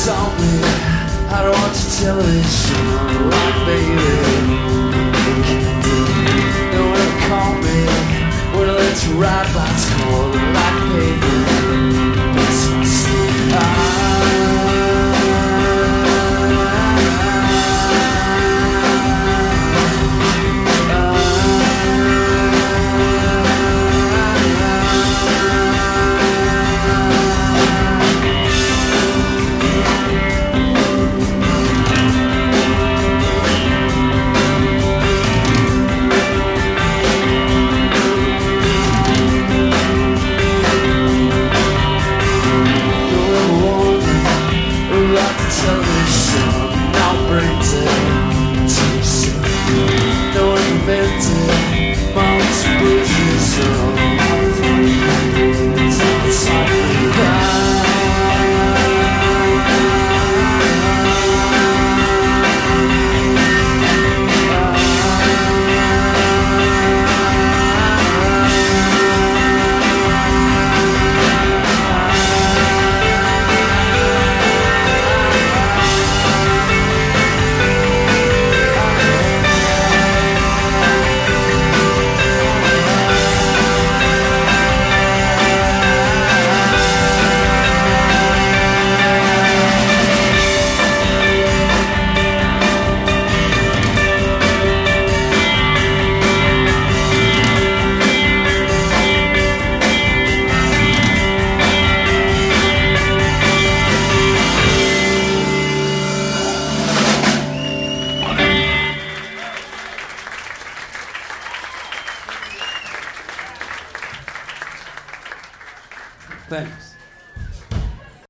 taught me how to watch television, like baby. Don't ever call me when I let you ride bicycle, like baby. That's my style. Thanks.